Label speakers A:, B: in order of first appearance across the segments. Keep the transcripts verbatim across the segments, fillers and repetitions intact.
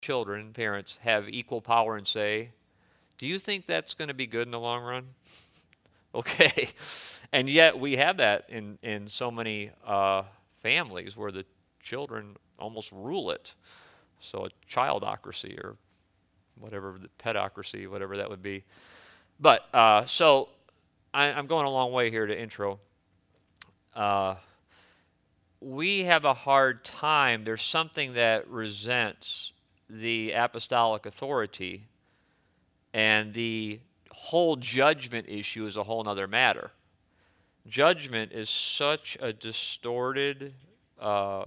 A: children, parents, have equal power and say, do you think that's going to be good in the long run? Okay. And yet we have that in, in so many uh, families where the children almost rule it. So a childocracy or whatever, the pedocracy, whatever that would be. But uh, so I, I'm going a long way here to intro. Uh, we have a hard time. There's something that resents the apostolic authority, and the whole judgment issue is a whole other matter. Judgment is such a distorted uh,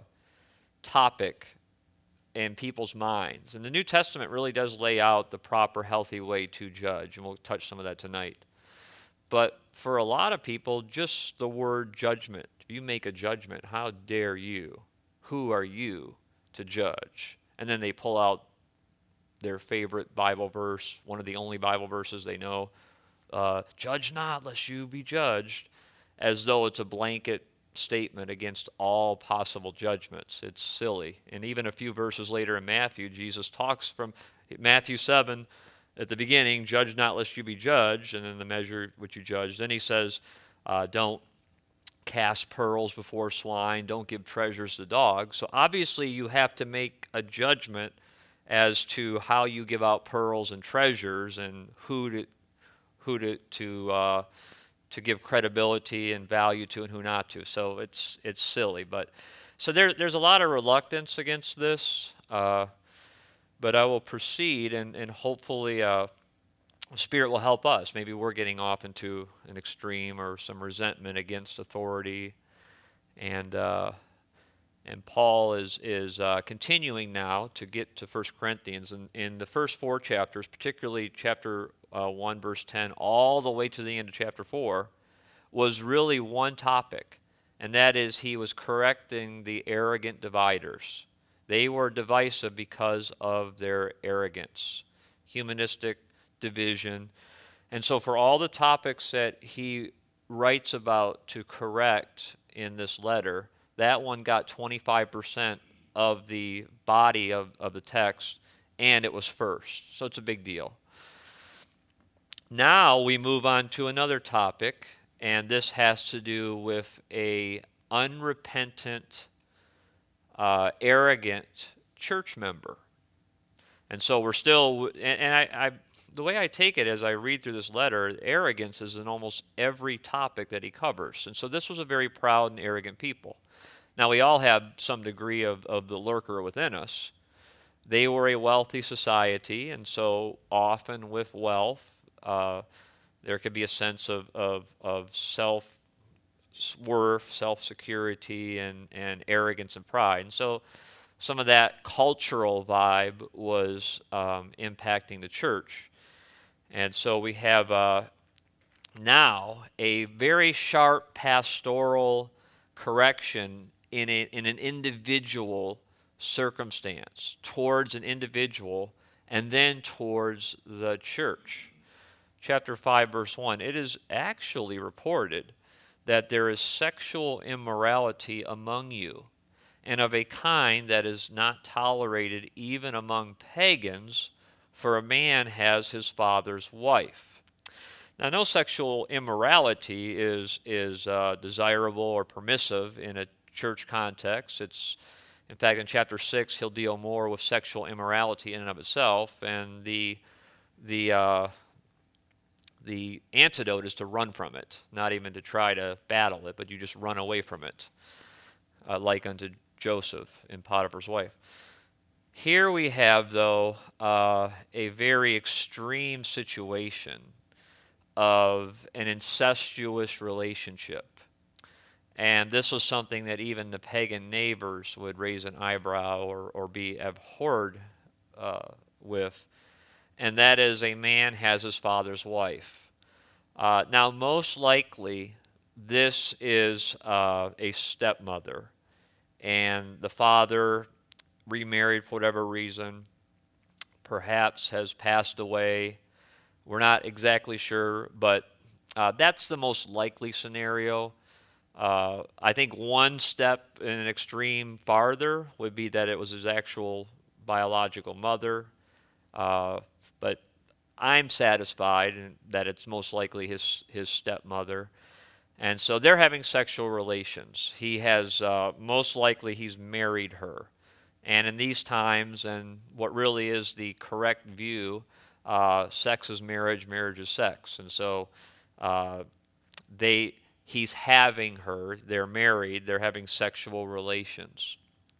A: topic in people's minds. And the New Testament really does lay out the proper, healthy way to judge, and we'll touch some of that tonight. But for a lot of people, just the word judgment, you make a judgment, how dare you? Who are you to judge? And then they pull out their favorite Bible verse, one of the only Bible verses they know, uh, judge not lest you be judged, as though it's a blanket statement against all possible judgments. It's silly. And even a few verses later in Matthew, Jesus talks from Matthew seven at the beginning, judge not lest you be judged, and then the measure which you judge. Then he says, uh, don't cast pearls before swine, don't give treasures to dogs. So obviously you have to make a judgment as to how you give out pearls and treasures and who to who to to uh, to give credibility and value to and who not to. So it's it's silly, but so there there's a lot of reluctance against this. Uh, but I will proceed, and and hopefully uh, the Spirit will help us. Maybe we're getting off into an extreme or some resentment against authority, and. Uh, And Paul is is uh, continuing now to get to First Corinthians. And in the first four chapters, particularly chapter uh, one, verse ten, all the way to the end of chapter four, was really one topic. And that is he was correcting the arrogant dividers. They were divisive because of their arrogance, humanistic division. And so for all the topics that he writes about to correct in this letter, that one got twenty-five percent of the body of, of the text, and it was first. So it's a big deal. Now we move on to another topic, and this has to do with a unrepentant, uh, arrogant church member. And so we're still, and, and I, I, the way I take it as I read through this letter, arrogance is in almost every topic that he covers. And so this was a very proud and arrogant people. Now, we all have some degree of, of the lurker within us. They were a wealthy society, and so often with wealth, uh, there could be a sense of, of, of self-worth, self-security, and, and arrogance and pride. And so some of that cultural vibe was um, impacting the church. And so we have uh, now a very sharp pastoral correction in, a, in an individual circumstance, towards an individual, and then towards the church. Chapter five, verse one, it is actually reported that there is sexual immorality among you, and of a kind that is not tolerated even among pagans, for a man has his father's wife. Now, no sexual immorality is, is uh, desirable or permissive in a church context. It's, in fact, in chapter six, he'll deal more with sexual immorality in and of itself, and the the uh, the antidote is to run from it, not even to try to battle it, but you just run away from it, uh, like unto Joseph and Potiphar's wife. Here we have, though, uh, a very extreme situation of an incestuous relationship. And this was something that even the pagan neighbors would raise an eyebrow or, or be abhorred uh, with. And that is, a man has his father's wife. Uh, now, most likely, this is uh, a stepmother. And the father remarried for whatever reason, perhaps has passed away. We're not exactly sure, but uh, that's the most likely scenario. Uh, I think one step in an extreme farther would be that it was his actual biological mother, uh, but I'm satisfied that it's most likely his, his stepmother. And so they're having sexual relations. He has, uh, most likely he's married her. And in these times, and what really is the correct view, uh, sex is marriage, marriage is sex. And so uh, they, he's having her, they're married, they're having sexual relations.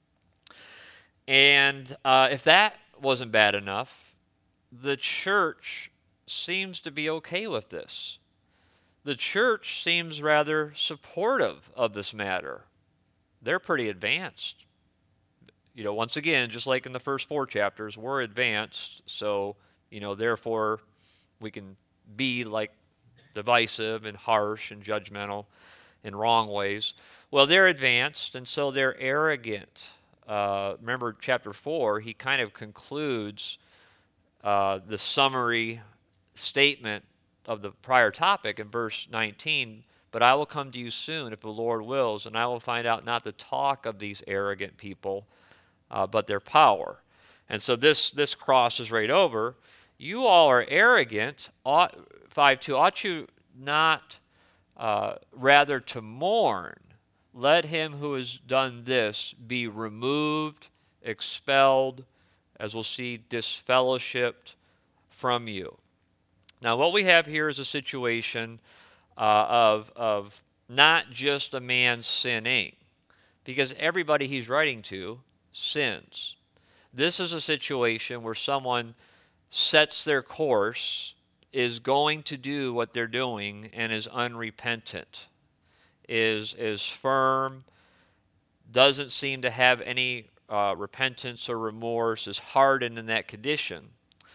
A: And uh, if that wasn't bad enough, the church seems to be okay with this. The church seems rather supportive of this matter. They're pretty advanced. You know, once again, just like in the first four chapters, we're advanced, so, you know, therefore we can be like divisive and harsh and judgmental in wrong ways. Well, they're advanced, and so they're arrogant. Uh, remember chapter four, he kind of concludes uh, the summary statement of the prior topic in verse nineteen, but I will come to you soon if the Lord wills, and I will find out not the talk of these arrogant people, uh, but their power. And so this, this crosses right over. You all are arrogant, ought, five two, ought you not uh, rather to mourn? Let him who has done this be removed, expelled, as we'll see, disfellowshipped from you. Now, what we have here is a situation uh, of, of not just a man sinning, because everybody he's writing to sins. This is a situation where someone sets their course, is going to do what they're doing, and is unrepentant, is, is firm, doesn't seem to have any uh, repentance or remorse, is hardened in that condition.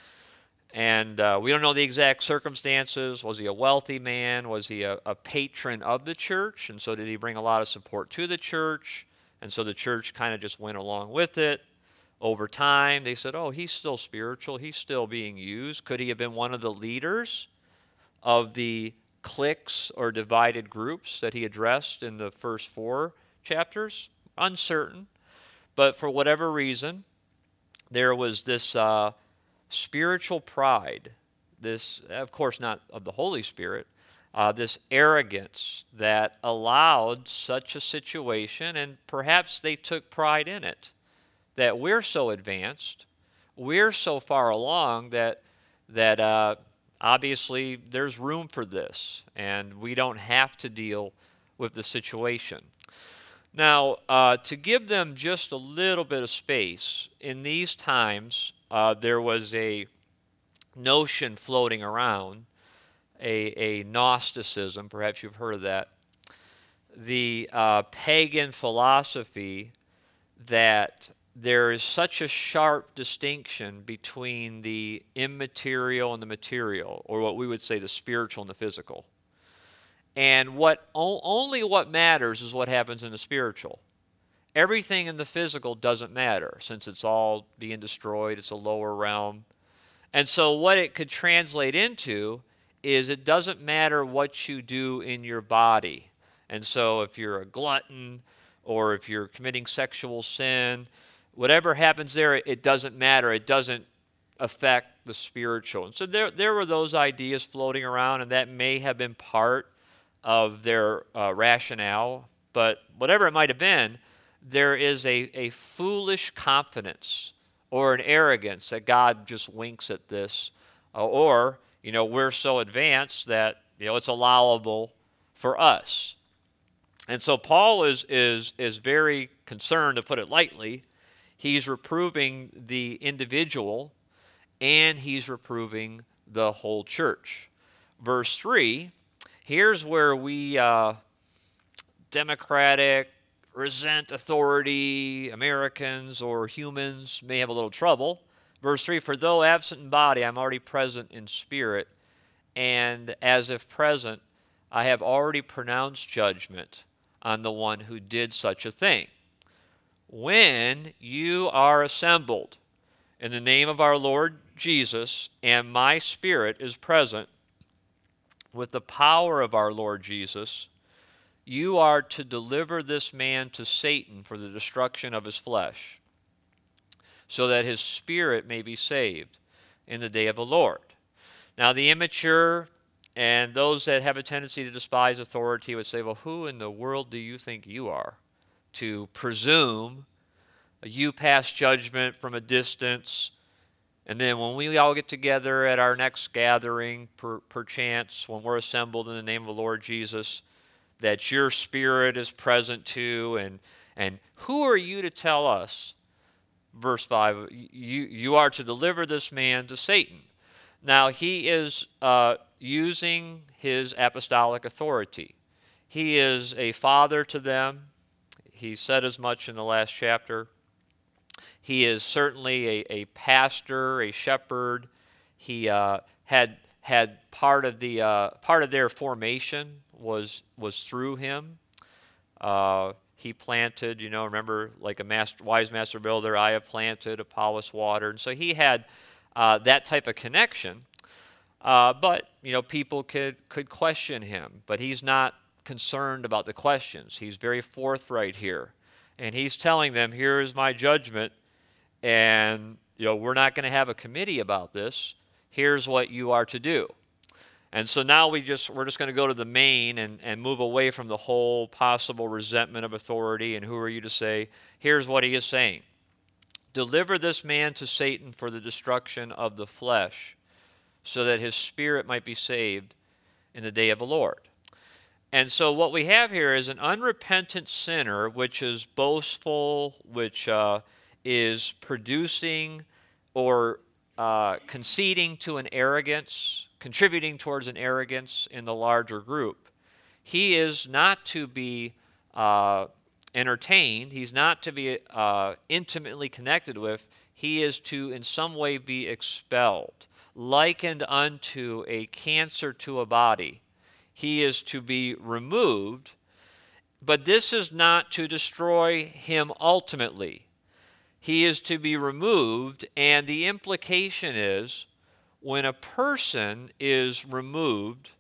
A: And uh, we don't know the exact circumstances. Was he a wealthy man? Was he a, a patron of the church? And so did he bring a lot of support to the church? And so the church kind of just went along with it. Over time, they said, oh, he's still spiritual. He's still being used. Could he have been one of the leaders of the cliques or divided groups that he addressed in the first four chapters? Uncertain. But for whatever reason, there was this uh, spiritual pride, this, of course, not of the Holy Spirit, uh, this arrogance that allowed such a situation, and perhaps they took pride in it, that we're so advanced, we're so far along that that uh, obviously there's room for this, and we don't have to deal with the situation. Now, uh, to give them just a little bit of space, in these times, uh, there was a notion floating around, a, a Gnosticism, perhaps you've heard of that, the uh, pagan philosophy that there is such a sharp distinction between the immaterial and the material, or what we would say the spiritual and the physical. And what o- only what matters is what happens in the spiritual. Everything in the physical doesn't matter, since it's all being destroyed, it's a lower realm. And so what it could translate into is it doesn't matter what you do in your body. And so if you're a glutton, or if you're committing sexual sin, whatever happens there, it doesn't matter. It doesn't affect the spiritual. And so there, there were those ideas floating around, and that may have been part of their uh, rationale. But whatever it might have been, there is a, a foolish confidence or an arrogance that God just winks at this. Uh, or, you know, we're so advanced that, you know, it's allowable for us. And so Paul is, is, is very concerned, to put it lightly. He's reproving the individual, and he's reproving the whole church. Verse three, here's where we, uh, democratic, resent authority, Americans or humans may have a little trouble. Verse three, for though absent in body, I'm already present in spirit, and as if present, I have already pronounced judgment on the one who did such a thing. When you are assembled in the name of our Lord Jesus, and my spirit is present with the power of our Lord Jesus, you are to deliver this man to Satan for the destruction of his flesh, so that his spirit may be saved in the day of the Lord. Now, the immature and those that have a tendency to despise authority would say, well, who in the world do you think you are to presume you pass judgment from a distance, and then when we all get together at our next gathering, per, perchance, when we're assembled in the name of the Lord Jesus, that your spirit is present too, and and who are you to tell us, verse five, you, you are to deliver this man to Satan. Now, he is uh, using his apostolic authority. He is a father to them. He said as much in the last chapter. He is certainly a, a pastor, a shepherd. He uh, had had part of the uh, part of their formation was was through him. Uh, he planted, you know, remember, like a master, wise master builder, I have planted, Apollos watered. And so he had uh, that type of connection. Uh, but, you know, people could, could question him. But he's not concerned about the questions. He's very forthright here. And he's telling them, here is my judgment. And, you know, we're not going to have a committee about this. Here's what you are to do. And so now we just, we're just going to go to the main and, and move away from the whole possible resentment of authority and who are you to say. Here's what he is saying. Deliver this man to Satan for the destruction of the flesh, so that his spirit might be saved in the day of the Lord. And so what we have here is an unrepentant sinner, which is boastful, which uh, is producing or uh, conceding to an arrogance, contributing towards an arrogance in the larger group. He is not to be uh, entertained. He's not to be uh, intimately connected with. He is to in some way be expelled, likened unto a cancer to a body. He is to be removed, but this is not to destroy him ultimately. He is to be removed, and the implication is when a person is removed,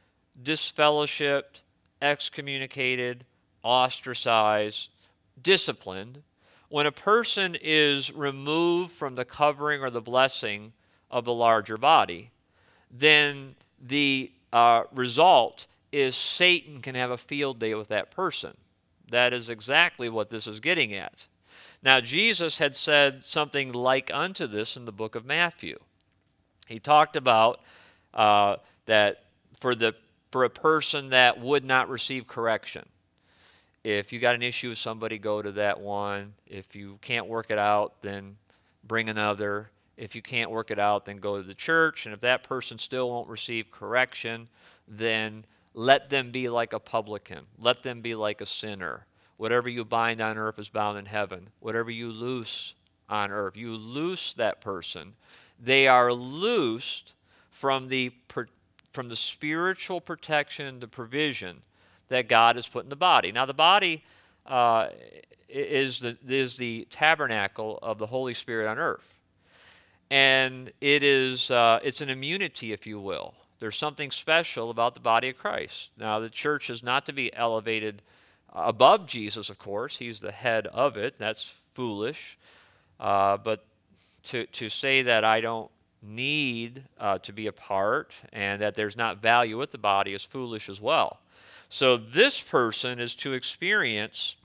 A: disfellowshipped, excommunicated, ostracized, disciplined, when a person is removed from the covering or the blessing of the larger body, then the uh, result is Satan can have a field day with that person. That is exactly what this is getting at. Now, Jesus had said something like unto this in the book of Matthew. He talked about uh, that for the for a person that would not receive correction. If you got an issue with somebody, go to that one. If you can't work it out, then bring another. If you can't work it out, then go to the church. And if that person still won't receive correction, then let them be like a publican. Let them be like a sinner. Whatever you bind on earth is bound in heaven. Whatever you loose on earth, you loose that person. They are loosed from the from the spiritual protection and the provision that God has put in the body. Now, the body uh, is the is the tabernacle of the Holy Spirit on earth, and it is uh, it's an immunity, if you will. There's something special about the body of Christ. Now, the church is not to be elevated above Jesus, of course. He's the head of it. That's foolish. Uh, but to to say that I don't need uh, to be a part and that there's not value with the body is foolish as well. So this person is to experience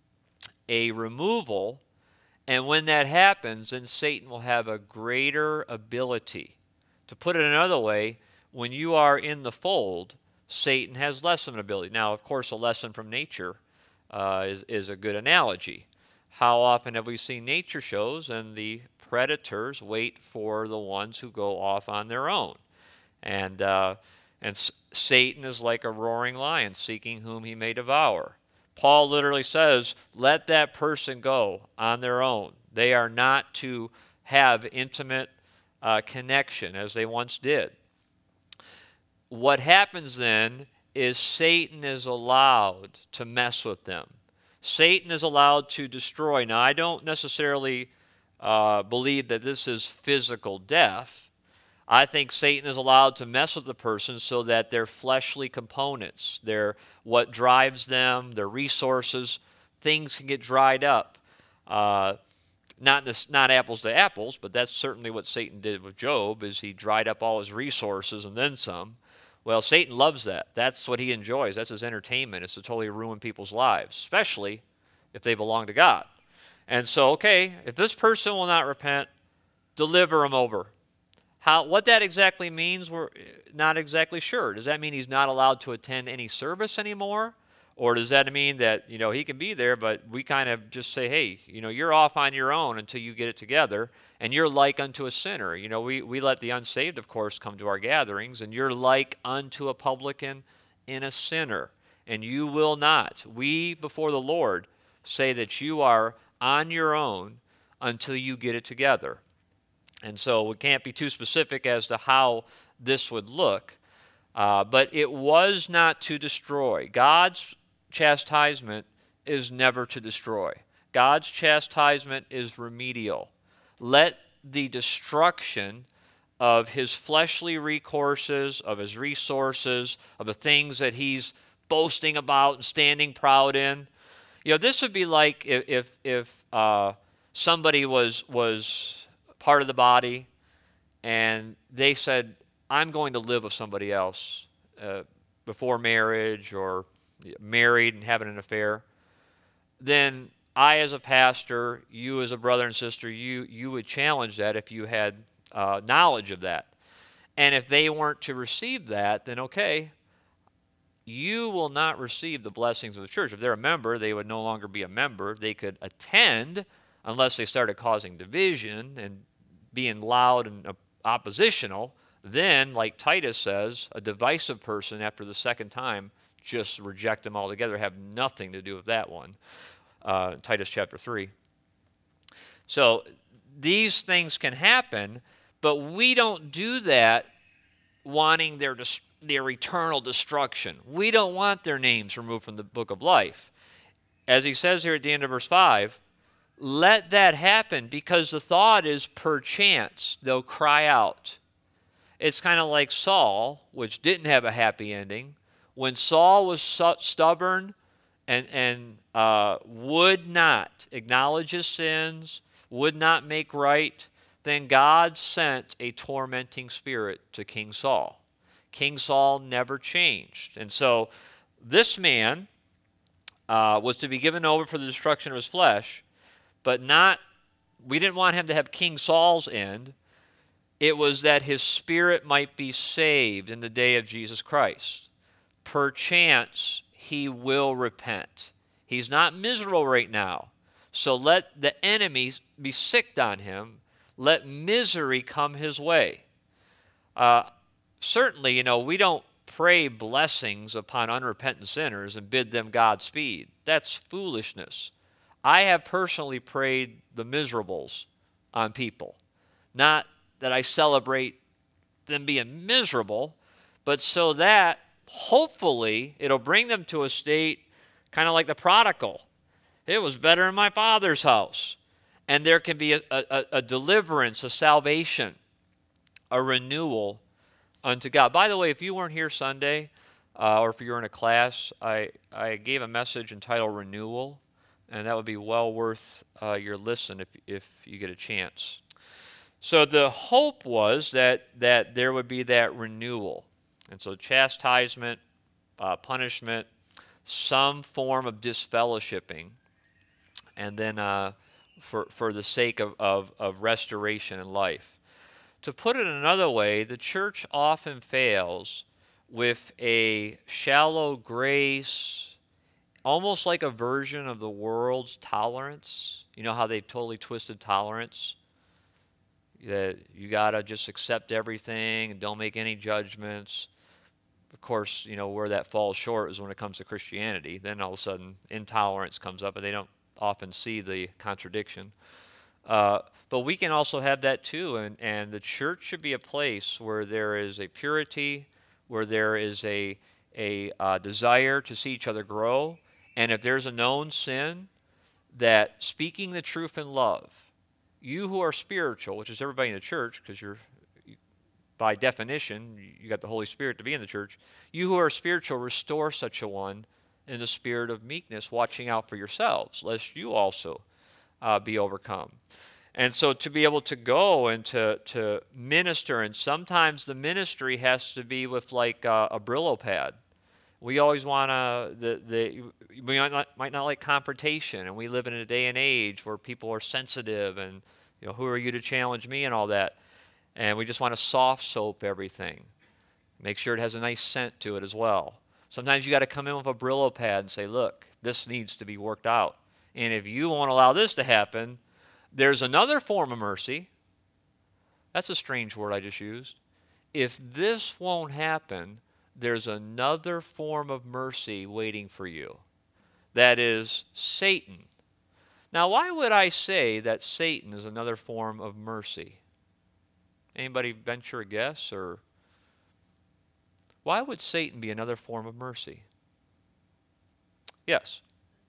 A: a removal, and when that happens, then Satan will have a greater ability. To put it another way, when you are in the fold, Satan has less of an ability. Now, of course, a lesson from nature uh, is, is a good analogy. How often have we seen nature shows and the predators wait for the ones who go off on their own? And uh, and S- Satan is like a roaring lion seeking whom he may devour. Paul literally says, let that person go on their own. They are not to have intimate uh, connection as they once did. What happens then is Satan is allowed to mess with them. Satan is allowed to destroy. Now, I don't necessarily uh, believe that this is physical death. I think Satan is allowed to mess with the person so that their fleshly components, their what drives them, their resources, things can get dried up. Uh, Not, this, not apples to apples, but that's certainly what Satan did with Job, is he dried up all his resources and then some. Well, Satan loves that. That's what he enjoys. That's his entertainment, is to totally ruin people's lives, especially if they belong to God. And so, okay, if this person will not repent, deliver him over. How, what that exactly means, we're not exactly sure. Does that mean he's not allowed to attend any service anymore? Or does that mean that, you know, he can be there, but we kind of just say, hey, you know, you're off on your own until you get it together, and you're like unto a sinner. You know, we, we let the unsaved, of course, come to our gatherings, and you're like unto a publican and a sinner, and you will not. We, before the Lord, say that you are on your own until you get it together. And so we can't be too specific as to how this would look, uh, but it was not to destroy. God's chastisement is never to destroy. God's chastisement is remedial. Let the destruction of his fleshly recourses, of his resources, of the things that he's boasting about and standing proud in. You know, this would be like if if, if uh, somebody was was part of the body, and they said, I'm going to live with somebody else uh, before marriage, or married and having an affair. Then I, as a pastor, you as a brother and sister, you you would challenge that if you had uh, knowledge of that. And if they weren't to receive that, then okay, you will not receive the blessings of the church. If they're a member, they would no longer be a member. They could attend unless they started causing division and being loud and oppositional. Then, like Titus says, a divisive person after the second time, just reject them altogether, have nothing to do with that one. Uh, Titus chapter three. So these things can happen, but we don't do that wanting their, their eternal destruction. We don't want their names removed from the book of life. As he says here at the end of verse five, let that happen, because the thought is perchance they'll cry out. It's kind of like Saul, which didn't have a happy ending. When Saul was su- stubborn and, and uh, would not acknowledge his sins, would not make right, then God sent a tormenting spirit to King Saul. King Saul never changed. And so this man uh, was to be given over for the destruction of his flesh, but not, we didn't want him to have King Saul's end. It was that his spirit might be saved in the day of Jesus Christ. Perchance he will repent. He's not miserable right now. So let the enemy be sicked on him. Let misery come his way. Uh, certainly, you know, we don't pray blessings upon unrepentant sinners and bid them Godspeed. That's foolishness. I have personally prayed the miserables on people. Not that I celebrate them being miserable, but so that hopefully it'll bring them to a state kind of like the prodigal. It was better in my father's house. And there can be a, a, a deliverance, a salvation, a renewal unto God. By the way, if you weren't here Sunday, uh, or if you were in a class, I, I gave a message entitled Renewal, and that would be well worth uh, your listen if, if you get a chance. So the hope was that, that there would be that renewal. And so chastisement, uh, punishment, some form of disfellowshipping, and then uh, for, for the sake of, of, of restoration in life. To put it another way, the church often fails with a shallow grace, almost like a version of the world's tolerance. You know how they've totally twisted tolerance? That you got to just accept everything and don't make any judgments. Of course, you know, where that falls short is when it comes to Christianity. Then all of a sudden, intolerance comes up, and they don't often see the contradiction. Uh, but we can also have that too, and, and the church should be a place where there is a purity, where there is a, a uh, desire to see each other grow, and if there's a known sin, that speaking the truth in love, you who are spiritual, which is everybody in the church, because you're, by definition, you got the Holy Spirit to be in the church, you who are spiritual, restore such a one in the spirit of meekness, watching out for yourselves, lest you also uh, be overcome. And so to be able to go and to, to minister, and sometimes the ministry has to be with like a, a Brillo pad. We always want to, the, the, we might not, might not like confrontation, and we live in a day and age where people are sensitive and, you know, who are you to challenge me and all that. And we just want to soft soap everything. Make sure it has a nice scent to it as well. Sometimes you got to come in with a Brillo pad and say, look, this needs to be worked out. And if you won't allow this to happen, there's another form of mercy. That's a strange word I just used. If this won't happen, there's another form of mercy waiting for you. That is Satan. Now, why would I say that Satan is another form of mercy? Anybody venture a guess? Or why would Satan be another form of mercy? Yes.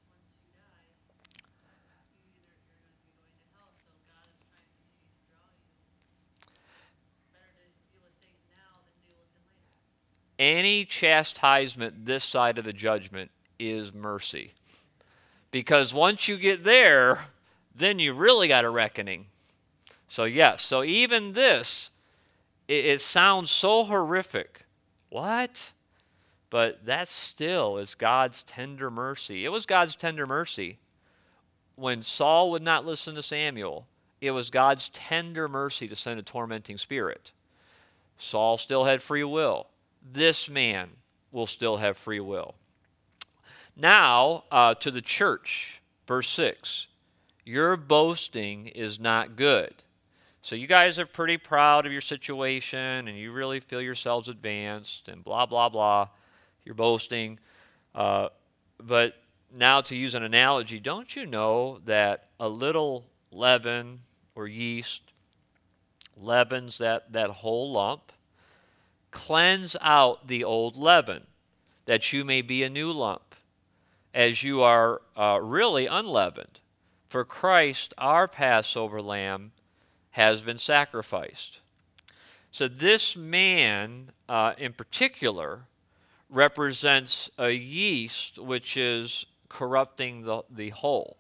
A: Any chastisement this side of the judgment is mercy. Because once you get there, then you really got a reckoning. So yes, so even this, it, it sounds so horrific. What? But that still is God's tender mercy. It was God's tender mercy. When Saul would not listen to Samuel, it was God's tender mercy to send a tormenting spirit. Saul still had free will. This man will still have free will. Now, uh, to the church, verse six. Your boasting is not good. So you guys are pretty proud of your situation, and you really feel yourselves advanced, and blah, blah, blah. You're boasting. Uh, but now to use an analogy, don't you know that a little leaven or yeast leavens that, that whole lump? Cleanse out the old leaven, that you may be a new lump, as you are uh, really unleavened. For Christ, our Passover lamb, has been sacrificed. So this man uh, in particular represents a yeast which is corrupting the, the whole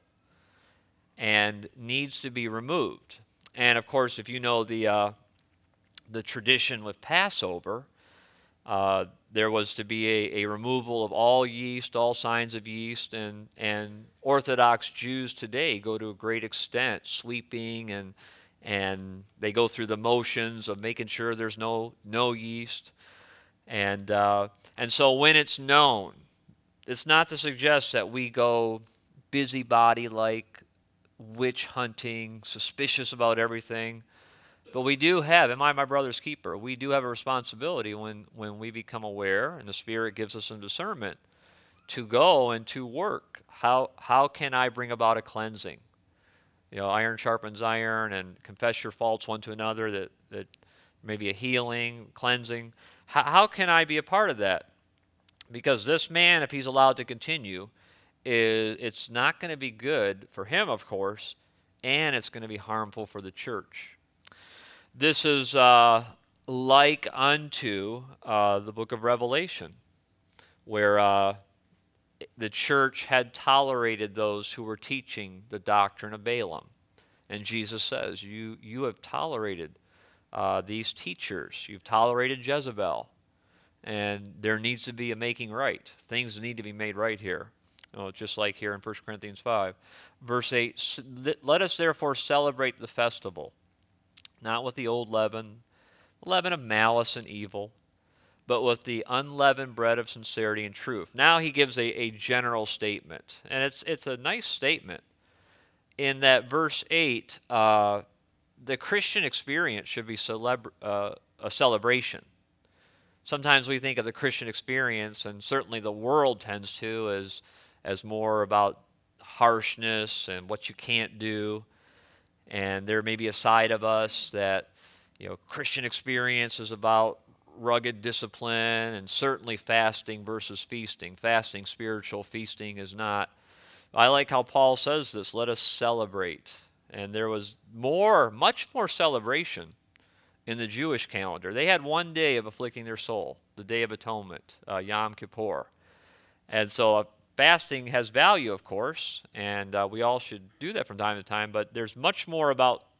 A: and needs to be removed. And of course, if you know the uh, the tradition with Passover, uh, there was to be a, a removal of all yeast, all signs of yeast, and, and Orthodox Jews today go to a great extent, sweeping, and and they go through the motions of making sure there's no no yeast. And uh, and so when it's known, it's not to suggest that we go busybody-like, witch hunting, suspicious about everything. But we do have, am I my brother's keeper? We do have a responsibility when, when we become aware, and the Spirit gives us some discernment, to go and to work. How how can I bring about a cleansing? You know, iron sharpens iron, and confess your faults one to another, that, that maybe a healing, cleansing. How, how can I be a part of that? Because this man, if he's allowed to continue, is it's not going to be good for him, of course, and it's going to be harmful for the church. This is uh, like unto uh, the book of Revelation, where uh, the church had tolerated those who were teaching the doctrine of Balaam. And Jesus says, you, you have tolerated uh, these teachers. You've tolerated Jezebel. And there needs to be a making right. Things need to be made right here. You know, just like here in First Corinthians five. Verse eight, let us therefore celebrate the festival, not with the old leaven, the leaven of malice and evil, but with the unleavened bread of sincerity and truth. Now he gives a, a general statement, and it's it's a nice statement in that verse eight, uh, the Christian experience should be celebra- uh, a celebration. Sometimes we think of the Christian experience, and certainly the world tends to, as, as more about harshness and what you can't do. And there may be a side of us that, you know, Christian experience is about rugged discipline, and certainly fasting versus feasting. Fasting, spiritual; feasting is not. I like how Paul says this, let us celebrate. And there was more, much more celebration in the Jewish calendar. They had one day of afflicting their soul, the Day of Atonement, uh, Yom Kippur. And so uh, fasting has value, of course, and uh, we all should do that from time to time, but there's much more about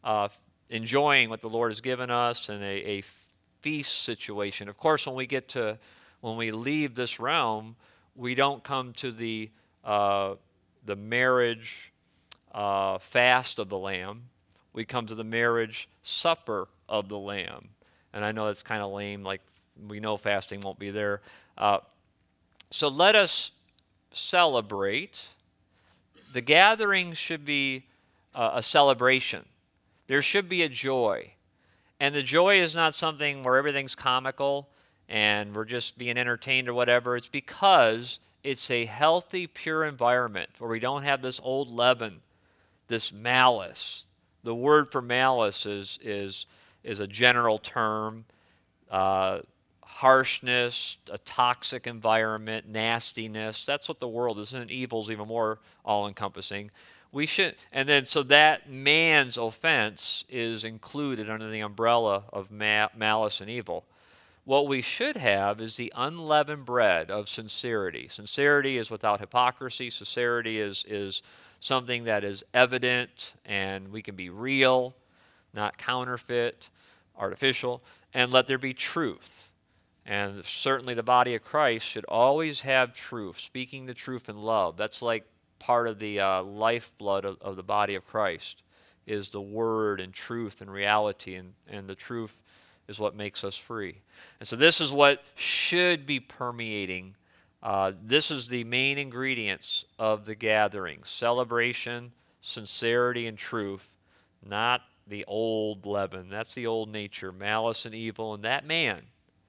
A: uh, enjoying what the Lord has given us in a, a feast situation. Of course, when we get to, when we leave this realm, we don't come to the uh, the marriage uh, fast of the Lamb. We come to the marriage supper of the Lamb. And I know that's kind of lame, like we know fasting won't be there. Uh, so let us celebrate. The gathering should be uh, a celebration. There should be a joy. And the joy is not something where everything's comical and we're just being entertained or whatever. It's because it's a healthy, pure environment where we don't have this old leaven, this malice. The word for malice is is is a general term. Uh, harshness, a toxic environment, nastiness. That's what the world is. And evil's even more all-encompassing. We should, and then so that man's offense is included under the umbrella of ma- malice and evil. What we should have is the unleavened bread of sincerity. Sincerity is without hypocrisy. Sincerity is is something that is evident, and we can be real, not counterfeit, artificial, and let there be truth. And certainly the body of Christ should always have truth, speaking the truth in love. That's like part of the uh, lifeblood of, of the body of Christ, is the word and truth and reality, and, and the truth is what makes us free. And so this is what should be permeating. Uh, this is the main ingredients of the gathering: celebration, sincerity, and truth, not the old leaven. That's the old nature, malice and evil, and that man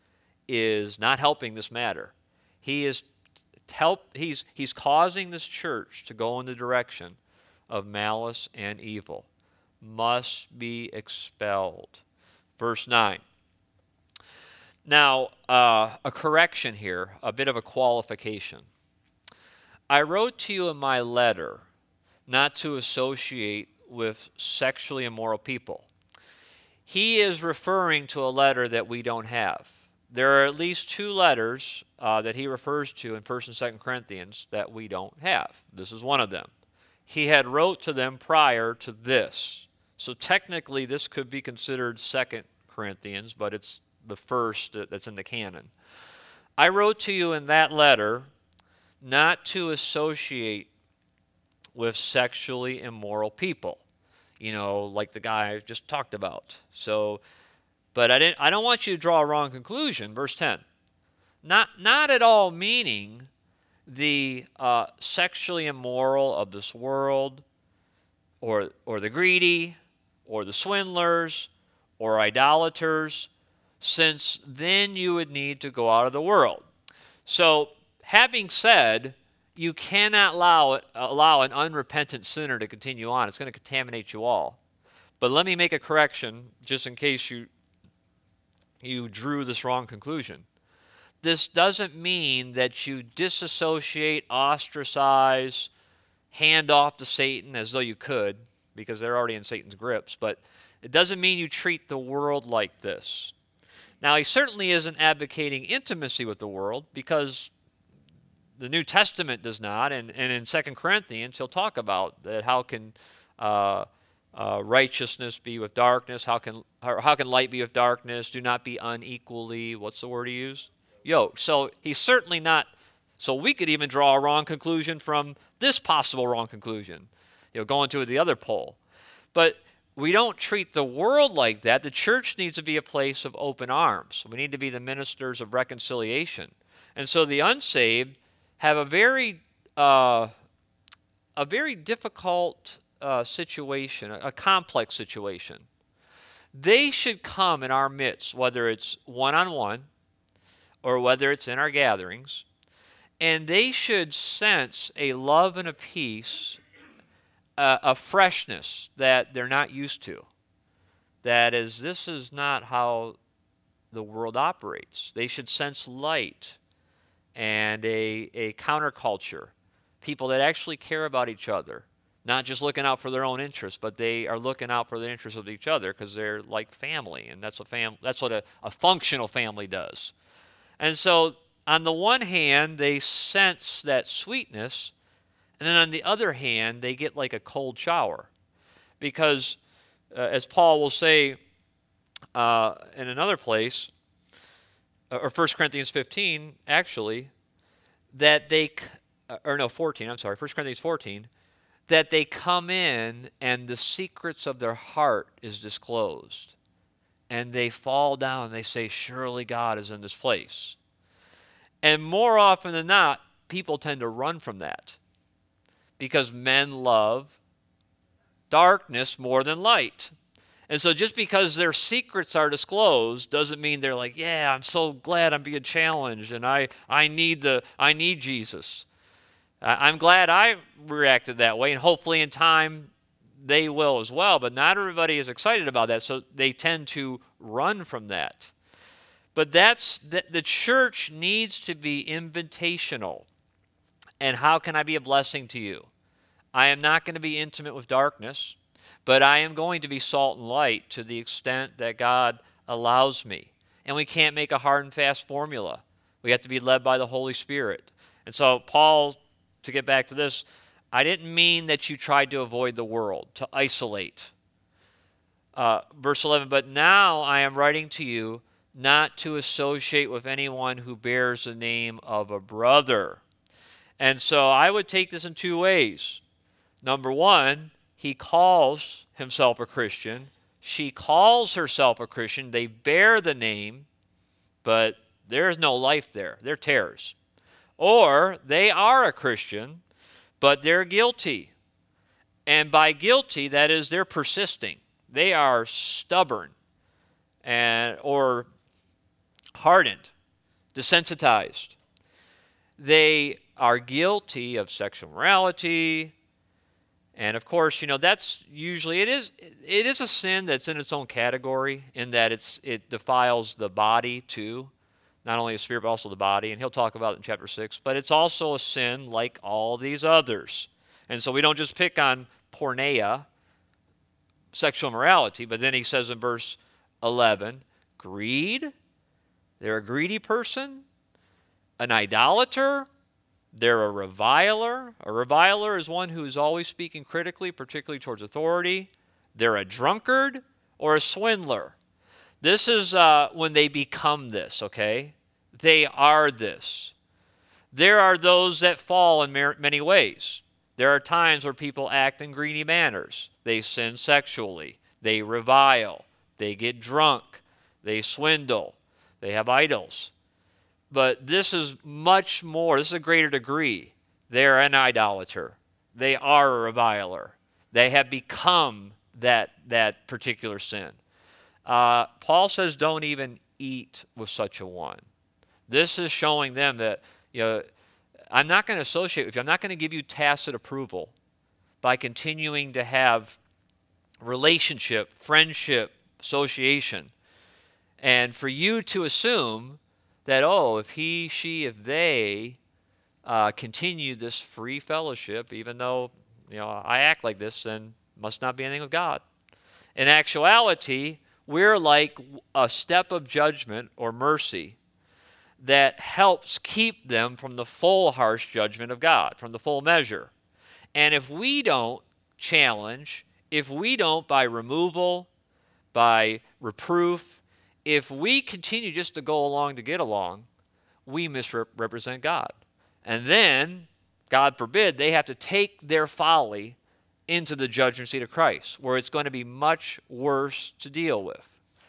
A: is not helping this matter. He is help. He's he's causing this church to go in the direction of malice and evil. Must be expelled. Verse nine. Now, uh, a correction here, a bit of a qualification. I wrote to you in my letter not to associate with sexually immoral people. He is referring to a letter that we don't have. There are at least two letters uh, that he refers to in First and Second Corinthians that we don't have. This is one of them. He had wrote to them prior to this. So technically this could be considered Second Corinthians, but it's the first that's in the canon. I wrote to you in that letter not to associate with sexually immoral people, you know, like the guy I just talked about. So, but I didn't. I don't want you to draw a wrong conclusion. Verse ten, not not at all meaning the uh, sexually immoral of this world, or or the greedy, or the swindlers, or idolaters, since then you would need to go out of the world. So, having said, you cannot allow, allow an unrepentant sinner to continue on. It's going to contaminate you all. But let me make a correction, just in case you, you drew this wrong conclusion. This doesn't mean that you disassociate, ostracize, hand off to Satan, as though you could, because they're already in Satan's grips. But it doesn't mean you treat the world like this. Now, he certainly isn't advocating intimacy with the world, because the New Testament does not, and, and in Second Corinthians he'll talk about that. How can uh, uh, righteousness be with darkness? How can how can light be with darkness? Do not be unequally, what's the word he used? Yoked. So he's certainly not, so we could even draw a wrong conclusion from this possible wrong conclusion, you know, going to the other pole. But we don't treat the world like that. The church needs to be a place of open arms. We need to be the ministers of reconciliation. And so the unsaved have a very, uh, a very difficult uh, situation, a, a complex situation. They should come in our midst, whether it's one-on-one or whether it's in our gatherings, and they should sense a love and a peace, Uh, a freshness that they're not used to. That is, this is not how the world operates. They should sense light and a, a counterculture, people that actually care about each other, not just looking out for their own interests, but they are looking out for the interests of each other, because they're like family, and that's what fam- that's what a, a functional family does. And so, on the one hand, they sense that sweetness, and then on the other hand, they get like a cold shower, because uh, as Paul will say uh, in another place, or First Corinthians fifteen, actually, that they, or no, fourteen, I'm sorry, First Corinthians fourteen, that they come in and the secrets of their heart is disclosed. And they fall down and they say, surely God is in this place. And more often than not, people tend to run from that because men love darkness more than light. And so just because their secrets are disclosed doesn't mean they're like, yeah, I'm so glad I'm being challenged and I, I need the I need Jesus. I'm glad I reacted that way, and hopefully in time they will as well, but not everybody is excited about that, so they tend to run from that. But that's the, the church needs to be invitational. And how can I be a blessing to you? I am not going to be intimate with darkness, but I am going to be salt and light to the extent that God allows me. And we can't make a hard and fast formula. We have to be led by the Holy Spirit. And so Paul, to get back to this, I didn't mean that you tried to avoid the world, to isolate. Uh, verse eleven, but now I am writing to you not to associate with anyone who bears the name of a brother. And so I would take this in two ways. Number one, he calls himself a Christian. She calls herself a Christian. They bear the name, but there is no life there. They're tares. Or they are a Christian, but they're guilty. And by guilty, that is, they're persisting. They are stubborn and or hardened, desensitized. They are guilty of sexual immorality. And of course, you know, that's usually, it is it is a sin that's in its own category in that it's it defiles the body too. Not only the spirit, but also the body. And he'll talk about it in chapter six. But it's also a sin like all these others. And so we don't just pick on porneia, sexual immorality, but then he says in verse eleven, greed. They're a greedy person, an idolater. They're a reviler. A reviler is one who is always speaking critically, particularly towards authority. They're a drunkard or a swindler. This is uh, when they become this, okay? They are this. There are those that fall in many ways. There are times where people act in greedy manners. They sin sexually. They revile. They get drunk. They swindle. They have idols. But this is much more. This is a greater degree. They're an idolater. They are a reviler. They have become that, that particular sin. Uh, Paul says don't even eat with such a one. This is showing them that, you know, I'm not going to associate with you. I'm not going to give you tacit approval by continuing to have relationship, friendship, association. And for you to assume that, oh, if he, she, if they uh, continue this free fellowship, even though, you know, I act like this, then must not be anything with God. In actuality, we're like a step of judgment or mercy that helps keep them from the full harsh judgment of God, from the full measure. And if we don't challenge, if we don't by removal, by reproof, if we continue just to go along to get along, we misrepresent God. And then, God forbid, they have to take their folly into the judgment seat of Christ, where it's going to be much worse to deal with.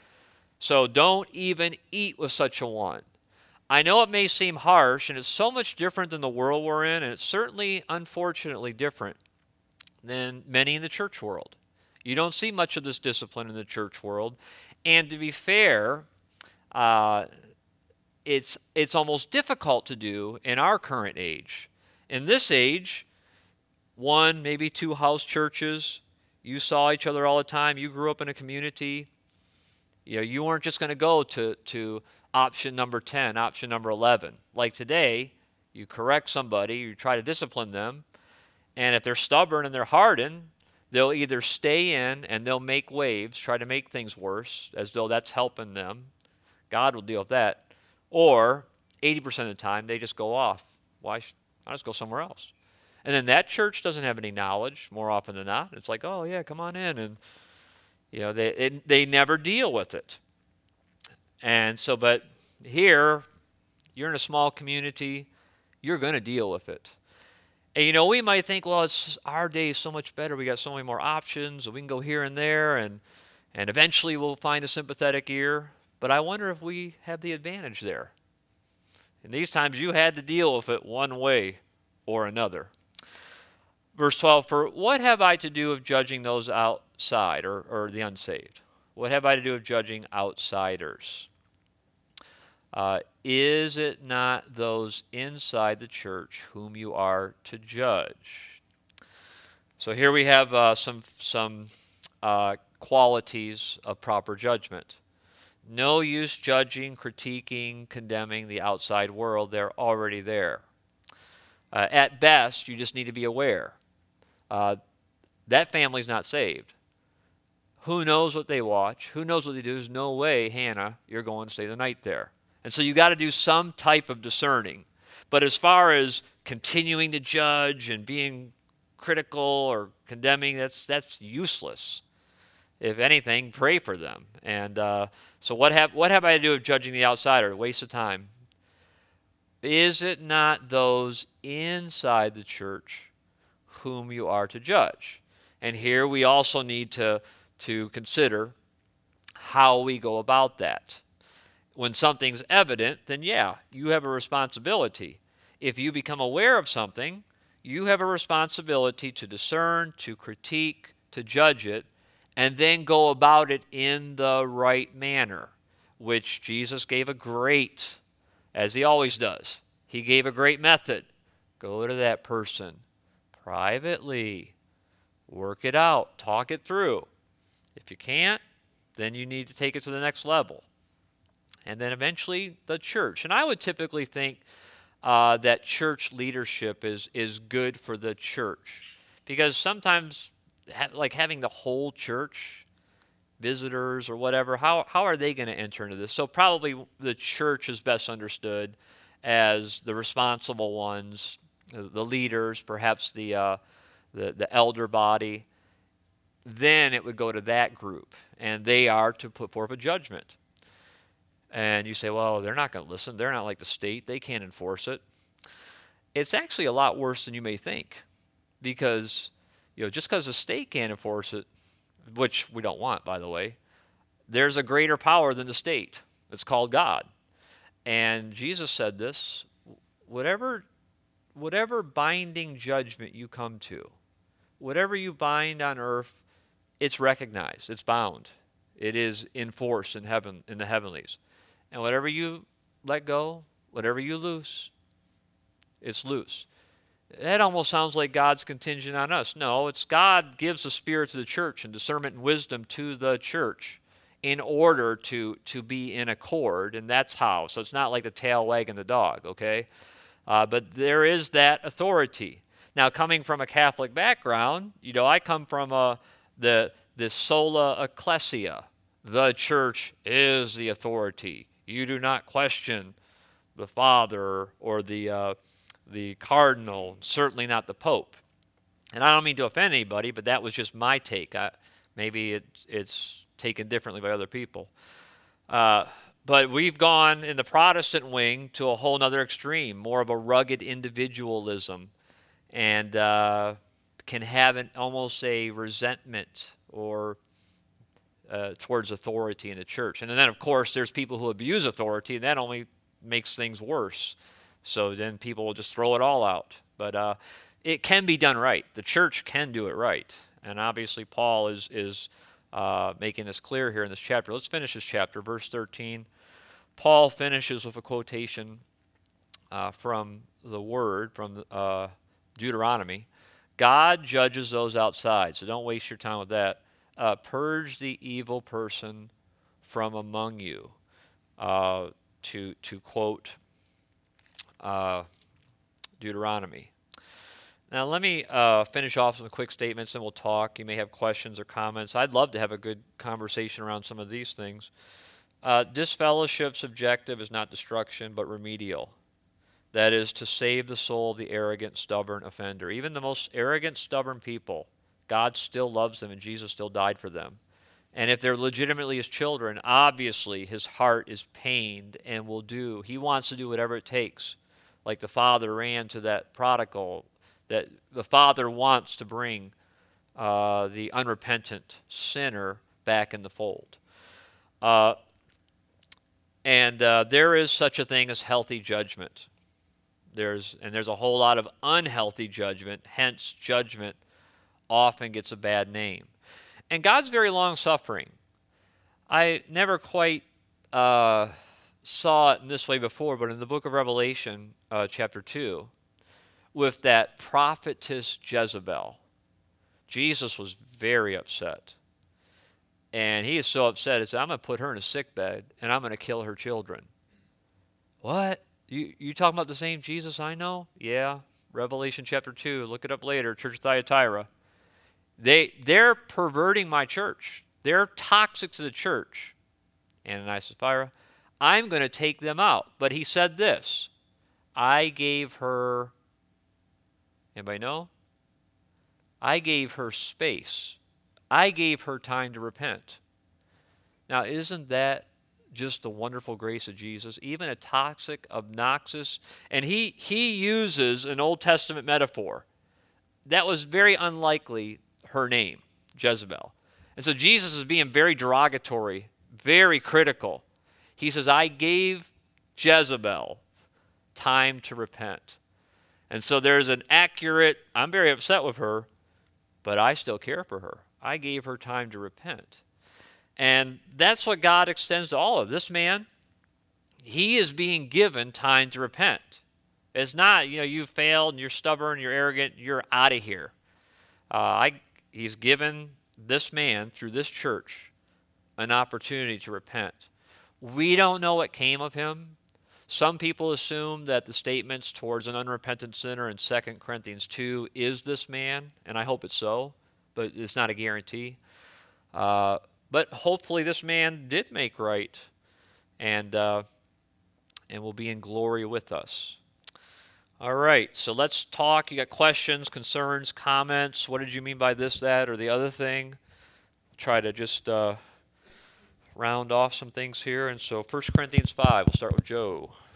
A: So don't even eat with such a one. I know it may seem harsh, and it's so much different than the world we're in, and it's certainly, unfortunately, different than many in the church world. You don't see much of this discipline in the church world. And to be fair, uh, it's, it's almost difficult to do in our current age. In this age, one, maybe two house churches. You saw each other all the time. You grew up in a community. You know, you weren't just going to go to, to option number ten, option number eleven. Like today, you correct somebody, you try to discipline them, and if they're stubborn and they're hardened, they'll either stay in and they'll make waves, try to make things worse, as though that's helping them. God will deal with that. Or eighty percent of the time, they just go off. Why? I'll just go somewhere else. And then that church doesn't have any knowledge more often than not. It's like, oh, yeah, come on in. And, You know, they it, they never deal with it. And so, but here, you're in a small community, you're going to deal with it. And, you know, we might think, well, it's our day is so much better. We got so many more options. We can go here and there, and and eventually we'll find a sympathetic ear. But I wonder if we have the advantage there. In these times, you had to deal with it one way or another. Verse twelve, for what have I to do of judging those outside, or, or the unsaved? What have I to do of judging outsiders? Uh, is it not those inside the church whom you are to judge? So here we have uh, some, some uh, qualities of proper judgment. No use judging, critiquing, condemning the outside world. They're already there. Uh, at best, you just need to be aware. Uh, that family's not saved. Who knows what they watch? Who knows what they do? There's no way, Hannah, you're going to stay the night there. And so you got to do some type of discerning. But as far as continuing to judge and being critical or condemning, that's that's useless. If anything, pray for them. And uh, so what have, what have I to do with judging the outsider? A waste of time. Is it not those inside the church whom you are to judge? And here we also need to, to consider how we go about that. When something's evident, then yeah, you have a responsibility. If you become aware of something, you have a responsibility to discern, to critique, to judge it, and then go about it in the right manner, which Jesus gave a great, as he always does, he gave a great method. Go to that person privately, work it out, talk it through. If you can't, then you need to take it to the next level. And then eventually the church. And I would typically think uh, that church leadership is, is good for the church. Because sometimes, ha- like having the whole church, visitors or whatever, how, how are they going to enter into this? So probably the church is best understood as the responsible ones, the leaders, perhaps the, uh, the, the elder body. Then it would go to that group. And they are to put forth a judgment. And you say, well, they're not going to listen. They're not like the state. They can't enforce it. It's actually a lot worse than you may think. Because, you know, just because the state can't enforce it, which we don't want, by the way, there's a greater power than the state. It's called God. And Jesus said this, whatever, whatever binding judgment you come to, whatever you bind on earth, it's recognized. It's bound. It is enforced in heaven, in the heavenlies. And whatever you let go, whatever you loose, it's loose. That almost sounds like God's contingent on us. No, it's God gives the Spirit to the church and discernment and wisdom to the church in order to, to be in accord, and that's how. So it's not like the tail wagging the dog, okay? Uh, but there is that authority. Now, coming from a Catholic background, you know, I come from a, the, the sola ecclesia. The church is the authority. You do not question the father or the uh, the cardinal, certainly not the pope. And I don't mean to offend anybody, but that was just my take. I, maybe it, it's taken differently by other people. Uh, but we've gone in the Protestant wing to a whole other extreme, more of a rugged individualism, and uh, can have an, almost a resentment or Uh, towards authority in the church. And then, of course, there's people who abuse authority, and that only makes things worse. So then people will just throw it all out. But uh, it can be done right. The church can do it right. And obviously Paul is, is uh, making this clear here in this chapter. Let's finish this chapter, verse thirteen. Paul finishes with a quotation uh, from the Word, from uh, Deuteronomy. God judges those outside, so don't waste your time with that. Uh, purge the evil person from among you, uh, to to quote uh, Deuteronomy. Now let me uh, finish off some quick statements and we'll talk. You may have questions or comments. I'd love to have a good conversation around some of these things. Uh, disfellowship's objective is not destruction but remedial. That is to save the soul of the arrogant, stubborn offender. Even the most arrogant, stubborn people, God still loves them and Jesus still died for them. And if they're legitimately his children, obviously his heart is pained and will do. He wants to do whatever it takes. Like the father ran to that prodigal, that the father wants to bring uh, the unrepentant sinner back in the fold. Uh, and uh, there is such a thing as healthy judgment. There's and there's a whole lot of unhealthy judgment, hence judgment often gets a bad name. And God's very long-suffering. I never quite uh, saw it in this way before, but in the book of Revelation, uh, chapter two, with that prophetess Jezebel, Jesus was very upset. And he is so upset, he said, I'm going to put her in a sick bed, and I'm going to kill her children. What? You, you talking about the same Jesus I know? Yeah, Revelation chapter two. Look it up later, Church of Thyatira. They, they're perverting my church. They're toxic to the church. Ananias and Sapphira, I'm going to take them out. But he said this, I gave her, anybody know? I gave her space. I gave her time to repent. Now, isn't that just the wonderful grace of Jesus? Even a toxic, obnoxious, and he, he uses an Old Testament metaphor. That was very unlikely her name, Jezebel. And so Jesus is being very derogatory, very critical. He says, I gave Jezebel time to repent. And so there's an accurate, I'm very upset with her, but I still care for her. I gave her time to repent. And that's what God extends to all of this man. He is being given time to repent. It's not, you know, you failed and you're stubborn, you're arrogant, you're out of here. Uh, I, he's given this man, through this church, an opportunity to repent. We don't know what came of him. Some people assume that the statements towards an unrepentant sinner in Second Corinthians two is this man, and I hope it's so, but it's not a guarantee. Uh, but hopefully this man did make right and, uh, and will be in glory with us. All right, so let's talk. You got questions, concerns, comments. What did you mean by this, that, or the other thing? Try to just uh, round off some things here. And so First Corinthians five, we'll start with Joe.